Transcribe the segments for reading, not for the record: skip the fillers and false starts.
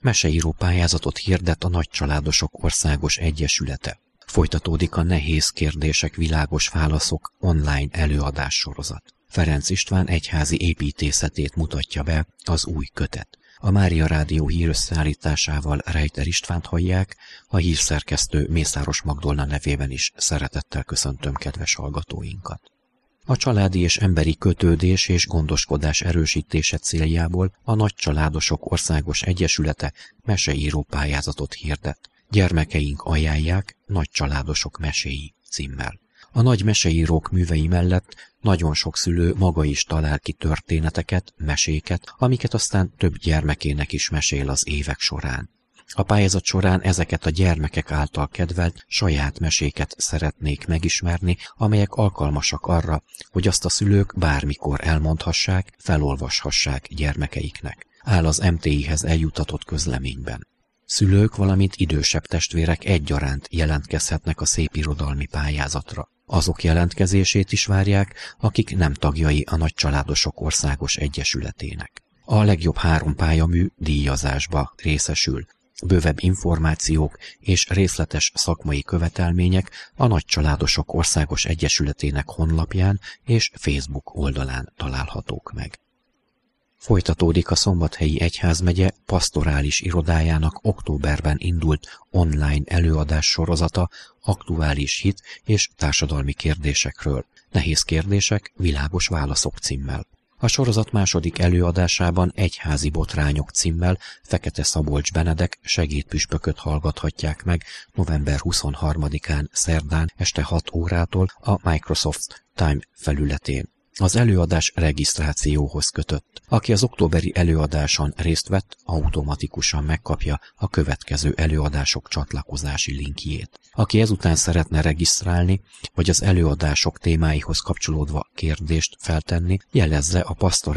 Meseíró pályázatot hirdet a Nagycsaládosok Országos Egyesülete. Folytatódik a Nehéz kérdések, világos válaszok online előadássorozat. Ferenc István egyházi építészetét mutatja be az új kötet. A Mária Rádió hírösszeállításával Rejter Istvánt hallják, a hírszerkesztő Mészáros Magdolna nevében is szeretettel köszöntöm kedves hallgatóinkat. A családi és emberi kötődés és gondoskodás erősítése céljából a Nagycsaládosok Országos Egyesülete meseíró pályázatot hirdet. Gyermekeink ajánlják, Nagycsaládosok meséi címmel. A nagy meseírók művei mellett nagyon sok szülő maga is talál ki történeteket, meséket, amiket aztán több gyermekének is mesél az évek során. A pályázat során ezeket a gyermekek által kedvelt saját meséket szeretnék megismerni, amelyek alkalmasak arra, hogy azt a szülők bármikor elmondhassák, felolvashassák gyermekeiknek, áll az MTI-hez eljutatott közleményben. Szülők, valamint idősebb testvérek egyaránt jelentkezhetnek a szépirodalmi pályázatra. Azok jelentkezését is várják, akik nem tagjai a Nagycsaládosok Országos Egyesületének. A legjobb 3 pályamű díjazásba részesül. Bővebb információk és részletes szakmai követelmények a Nagycsaládosok Országos Egyesületének honlapján és Facebook oldalán találhatók meg. Folytatódik a Szombathelyi Egyházmegye pastorális irodájának októberben indult online előadás sorozata aktuális hit és társadalmi kérdésekről. Nehéz kérdések, világos válaszok címmel. A sorozat második előadásában Egyházi botrányok címmel Fekete Szabolcs Benedek segédpüspököt hallgathatják meg november 23-án szerdán este 6 órától a Microsoft Time felületén. Az előadás regisztrációhoz kötött. Aki az októberi előadáson részt vett, automatikusan megkapja a következő előadások csatlakozási linkjét. Aki ezután szeretne regisztrálni, vagy az előadások témáihoz kapcsolódva kérdést feltenni, jelezze a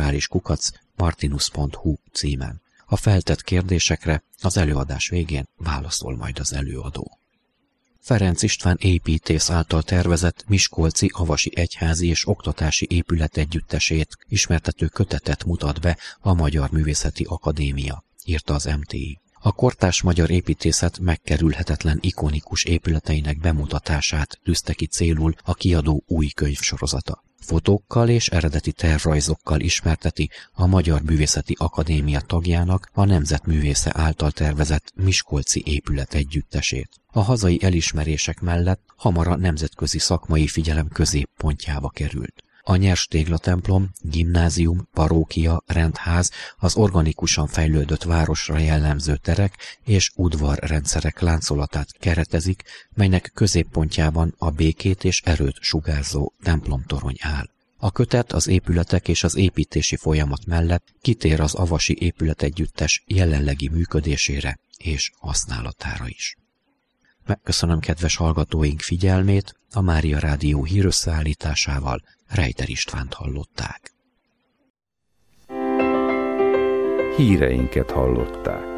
pastorális@martinus.hu címen. A feltett kérdésekre az előadás végén válaszol majd az előadó. Ferenc István építész által tervezett Miskolci Avasi Egyházi és Oktatási Épület együttesét ismertető kötetet mutat be a Magyar Művészeti Akadémia, írta az MTI. A kortárs magyar építészet megkerülhetetlen ikonikus épületeinek bemutatását tűzte ki célul a kiadó új könyvsorozata. Fotókkal és eredeti tervrajzokkal ismerteti a Magyar Művészeti Akadémia tagjának a nemzetművésze által tervezett Miskolci épület együttesét. A hazai elismerések mellett hamar a nemzetközi szakmai figyelem középpontjába került. A Nyers téglatemplom, gimnázium, parókia, rendház, az organikusan fejlődött városra jellemző terek és udvarrendszerek láncolatát keretezik, melynek középpontjában a békét és erőt sugárzó templomtorony áll. A kötet az épületek és az építési folyamat mellett kitér az avasi épületegyüttes jelenlegi működésére és használatára is. Megköszönöm kedves hallgatóink figyelmét, a Mária Rádió hírösszeállításával Rejter Istvánt hallották. Híreinket hallották.